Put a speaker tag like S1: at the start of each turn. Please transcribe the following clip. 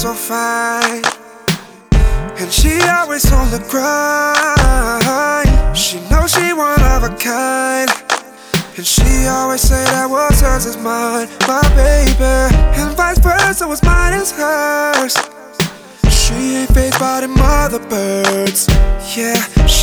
S1: so fine, and she always on the grind. She knows she one of a kind, and she always say that what's hers is mine, my baby. And vice versa, what's mine is hers. She ain't fazed by them other birds, yeah.